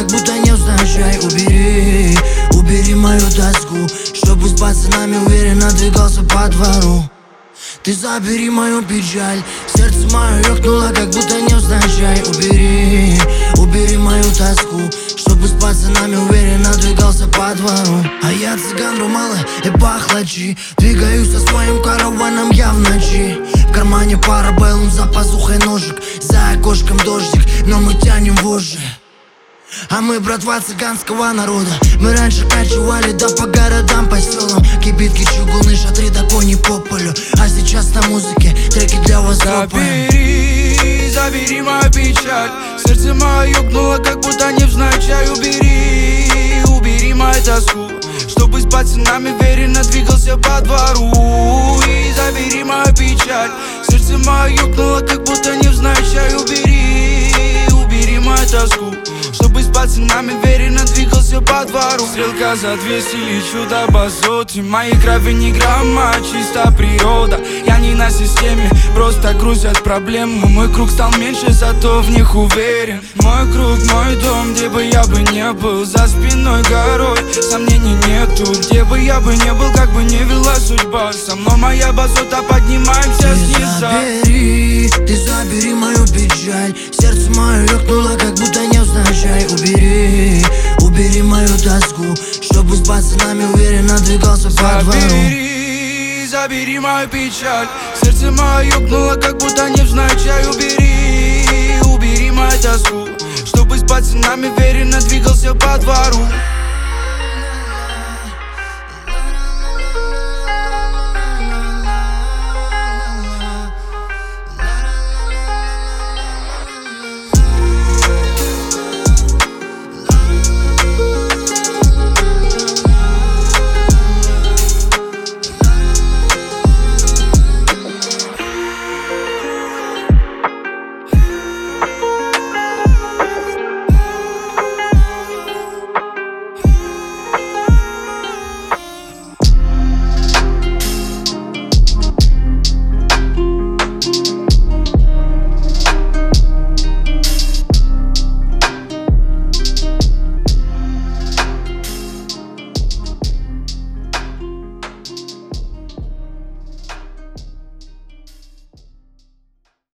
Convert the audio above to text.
как будто невзначай. Убери, убери мою тоску, чтобы с пацанами уверенно двигался по двору. Ты забери мою печаль, сердце мое ёкнуло, как будто невзначай. Убери, убери мою тоску, чтобы с пацанами уверенно двигался по двору. А я цыган румалы и пахлачи, двигаюсь со своим караваном я в ночи. В кармане пара бэллум, за пазухой ножик, за окошком дождик, но мы тянем вожжи. А мы братва цыганского народа. Мы раньше кочевали, да по городам, по селам. Кибитки, чугуны, шатры, да кони по полю. А сейчас на музыке треки для вас дропаем. Забери, забери мою печаль, сердце мое ёкнуло, как будто невзначай. Убери, убери мою тоску, чтобы с пацанами уверенно двигался по двору. И забери мою печаль, сердце мое ёкнуло, как будто невзначай. Убери, убери мою тоску, чтобы с пацанами уверенно двигался по двору. Стрелка за 200, лечу до базоты. В моей крови ни грамма, чисто природа. Я не на системе, просто грузят проблемы. Мой круг стал меньше, зато в них уверен. Мой круг, мой дом, где бы я бы не был. За спиной горой, сомнений нету. Где бы я бы не был, как бы не вела судьба. Со мной моя базота, поднимаемся снизу. Ты забери мою печаль, сердце мое ёкнуло, как будто невзначай. Убери, убери мою тоску, чтобы с пацанами уверенно двигался по двору. Забери, забери мою печаль, сердце мое ёкнуло, как будто невзначай. Убери, убери мою тоску, чтобы с пацанами уверенно двигался по двору.